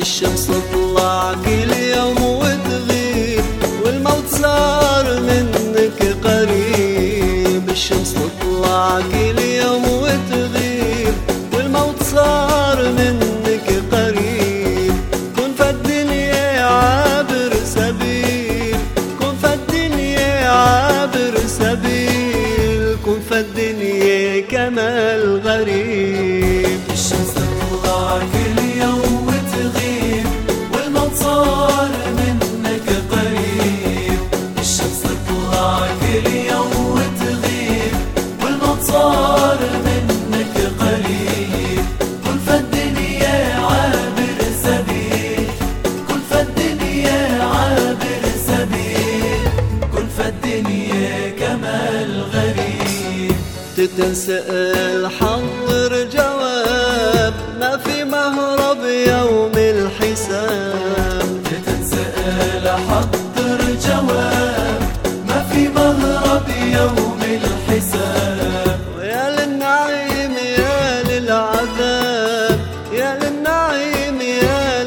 الشمس تطلع كل يوم وتغيب، والموت صار منك قريب. الشمس تطلع كل يوم وتغيب، والموت صار منك قريب. كن فالدنيا عابر سبيل، كن فالدنيا عابر سبيل، كن فالدنيا كما الغريب. الشمس تطلع كل يوم وتغيب، والموت صار منك قريب. الشمس تطلع كل يوم وتغيب، والموت صار منك قريب. كن فالدنيا عابر سبيل، كن فالدنيا عابر سبيل، كن فالدنيا كما الغريب. تتسأل حضر جواب، ما في مهرب يوم الحساب. تتسأل حضر جواب، ما في مهرب يوم الحساب. ويا للنعيم يا للعذاب، يا للنعيم يا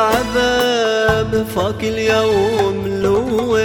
للعذاب، فاك اليوم لو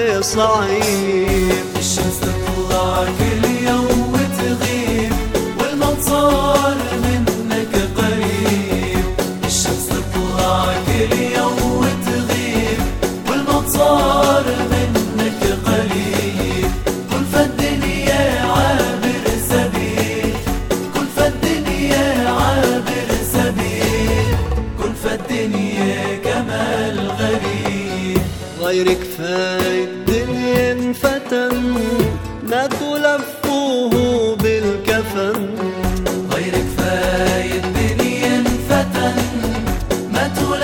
صعيب. الشمس تطلع كل يوم وتغيب، والموت صار منك قريب. الشمس تطلع كل يوم وتغيب، والموت صار منك قريب. كن فالدنيا عابر سبيل، كن فالدنيا عابر سبيل، كن فالدنيا كما الغريب. غيرك فاي الدنيا انفتن، ما تلفوه بالكفن. غيرك فاي الدنيا انفتن، ما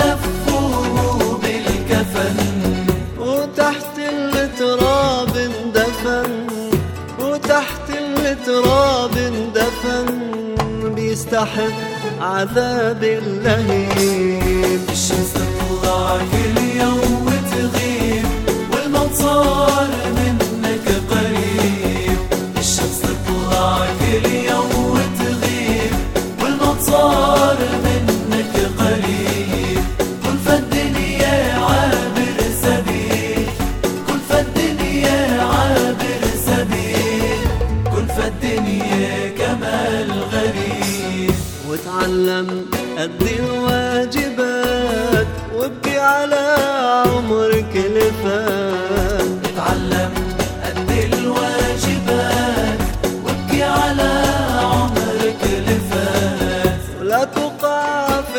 تلفوه بالكفن. وتحت التراب اندفن، وتحت التراب اندفن، بيستحق عذاب اللهيب. الشمس تطلع كل يوم وتغيب، والموت صار منك قريب. الشمس تطلع كل يوم وتغيب، والموت صار منك قريب. كن فالدنيا عابر سبيل، كن فالدنيا عابر سبيل، كن فالدنيا كما الغريب. وتعلم أدي الواجبات، وابكي على عمرك اللي فات. اتعلم أدي الواجبات، وابكي على عمرك اللي فات. ولا تقع في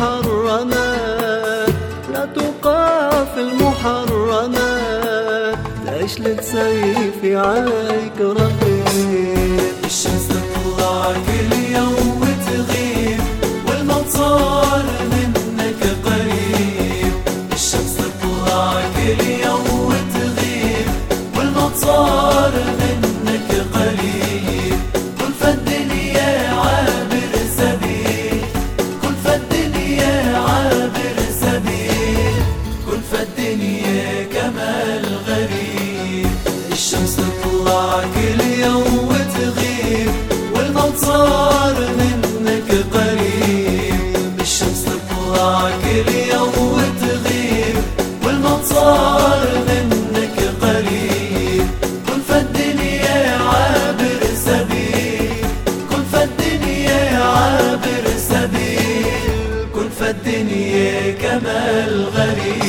المحرمات، لا تقع في المحرمات، تعيش لتسيفي عليك رقيب. الشمس تطلع كل يوم وتغيب، والموت صار منك قريب. الشمس تطلع كل يوم وتغيب، والموت صار منك قريب. كن فالدنيا عابر سبيل، كن فالدنيا عابر سبيل، كن فالدنيا كما الغريب. الشمس تطلع كل يوم وتغيب، والموت صار منك قريب. الشمس تطلع كل يوم وتغيب، والموت صار منك قريب. كن فالدنيا عابر سبيل، كن فالدنيا عابر سبيل، كن فالدنيا كما الغريب.